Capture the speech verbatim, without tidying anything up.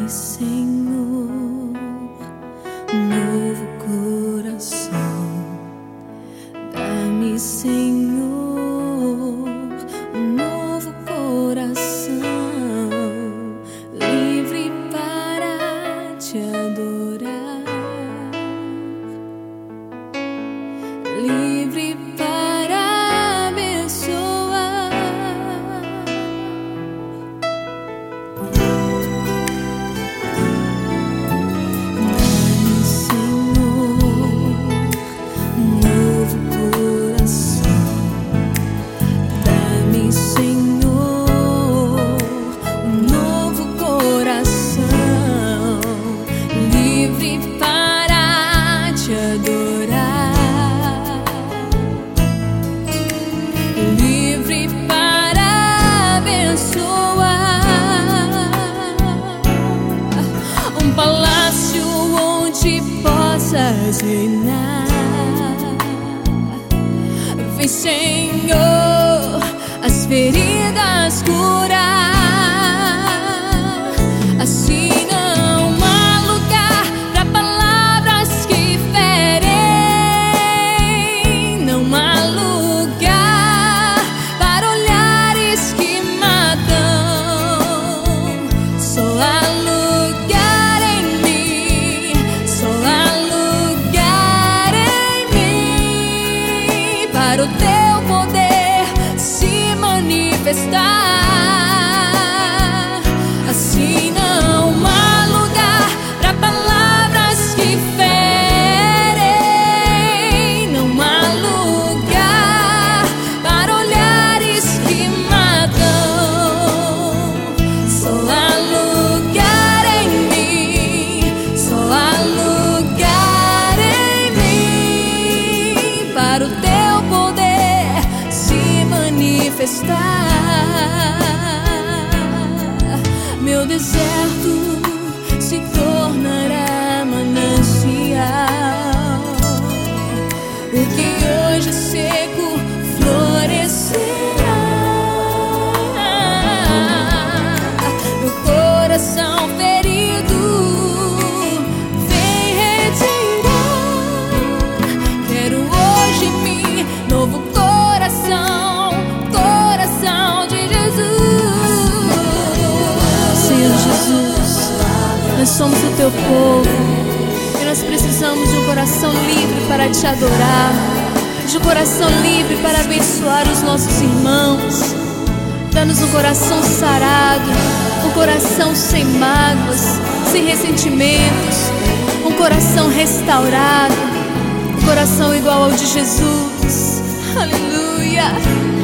Dá-me, Senhor, um novo coração. Dá-me, Senhor, um novo coração, livre para te adorar, livre para abençoar. Dá-me, Senhor, um novo coração. Dá-me, Senhor, um novo coração, livre para te adorar, livre para abençoar. Um palácio onde possas reinar. Vem, Senhor, as feridas curar. Assim não há lugar para palavras que ferem, não há lugar para olhares que matam. Só há lugar em mim, só há lugar em mim para o teu poder se manifestar. Assim não há lugar para palavras que ferem, não há lugar para olhares que matam. Só há lugar em mim, só há lugar em mim para o teu poder se manifestar. Meu deserto se tornará manancial. O que hoje é seco florescerá. Meu coração ferido vem retirar. Quero hoje em mim novo coração, coração de Jesus. Senhor Jesus, nós somos o teu povo e nós precisamos de um coração livre para te adorar, de um coração livre para abençoar os nossos irmãos. Dá-nos um coração sarado, um coração sem mágoas, sem ressentimentos, um coração restaurado, um coração igual ao de Jesus. Aleluia!